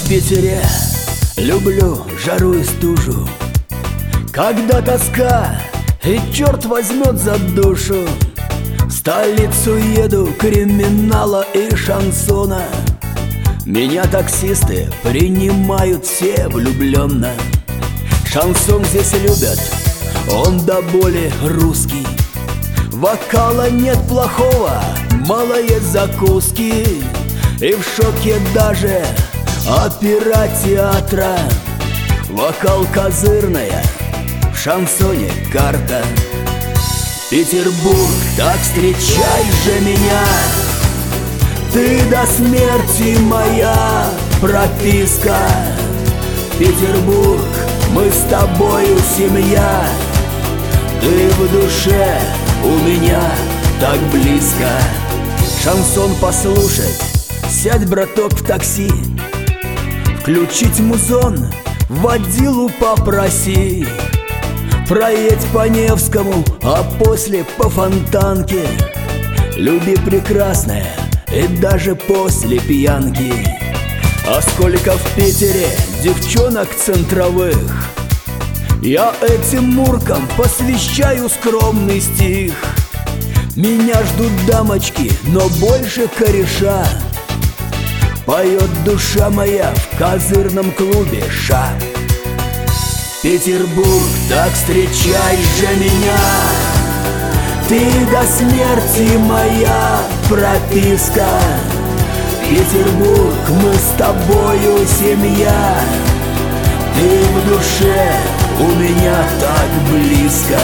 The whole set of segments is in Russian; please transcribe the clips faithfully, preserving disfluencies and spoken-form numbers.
в Питере, люблю жару и стужу, когда тоска и черт возьмет за душу. В столицу еду криминала и шансона. Меня таксисты принимают все влюбленно. Шансон здесь любят, он до боли русский. Вокала нет плохого, мало есть закуски. И в шоке даже опера театра. Вокал козырная, в шансоне карта. Петербург, так встречай же меня, ты до смерти моя прописка. Петербург, мы с тобою семья, ты в душе у меня так близко. Шансон послушать, сядь, браток, в такси, включить музон, водилу попроси. Проедь по Невскому, а после по Фонтанке. Люби, прекрасная, и даже после пьянки. А сколько в Питере девчонок центровых, я этим муркам посвящаю скромный стих. Меня ждут дамочки, но больше кореша. Поет душа моя в козырном клубе «Ша». Петербург, так встречай же меня, ты до смерти моя прописка. Петербург, мы с тобою семья, ты в душе у меня так близко.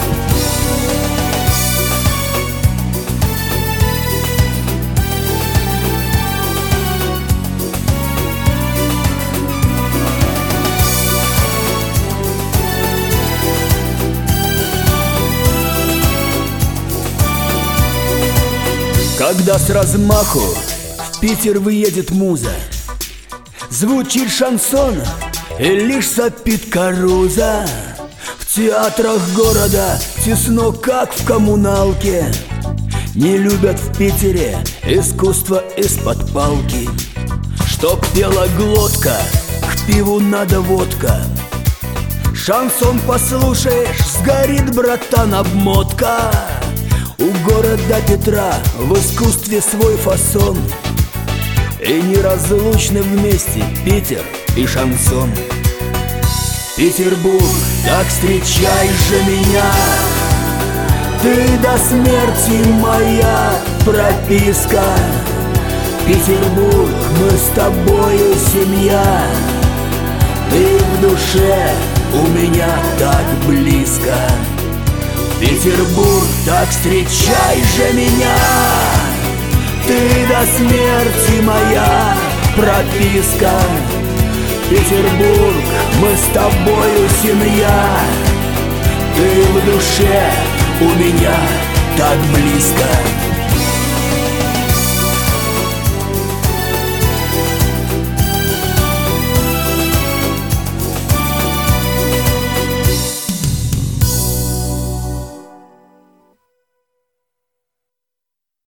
Когда с размаху в Питер выедет муза, звучит шансон и лишь сопит каруза. В театрах города тесно, как в коммуналке. Не любят в Питере искусство из-под палки. Чтоб пела глотка, к пиву надо водка. Шансон послушаешь, сгорит, братан, обмотка. У города Петра в искусстве свой фасон, и неразлучны вместе Питер и шансон. Петербург, так встречай же меня, ты до смерти моя прописка. Петербург, мы с тобою семья, ты в душе у меня так близко. Петербург, так встречай же меня, ты до смерти моя прописка. Петербург, мы с тобою семья, ты в душе у меня так близко.